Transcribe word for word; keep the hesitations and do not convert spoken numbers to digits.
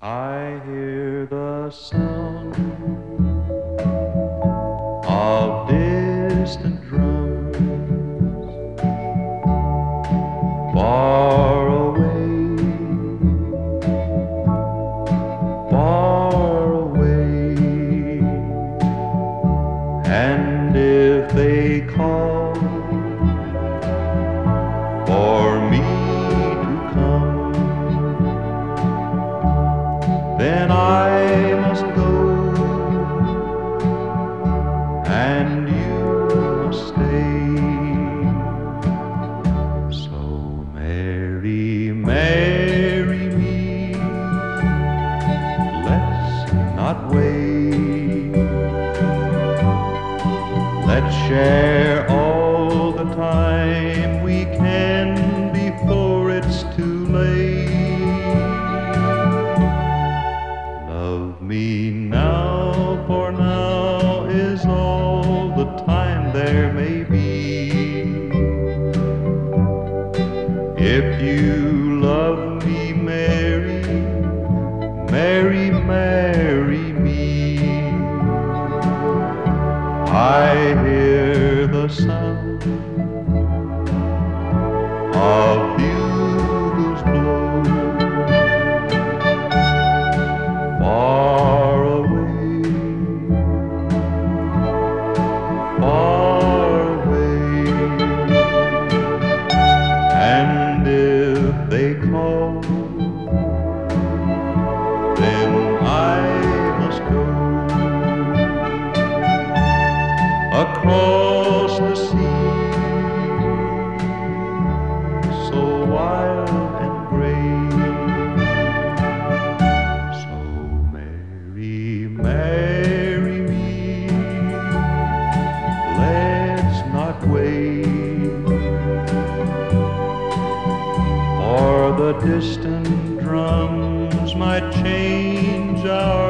I hear the sound of distant drums far away, far away, and if they call for me to come, then I must go, and you must stay. So marry, marry me, let's not wait. Let's share all the time we can before it's too late. Love me now, for now is all the time there may be. If you love me, marry, marry, marry me. I hear the sound of bugles blow far away, far away, and if they call, then I must go across the sea, so wild and gray. So marry, marry me, let's not wait, for the distant drums might change our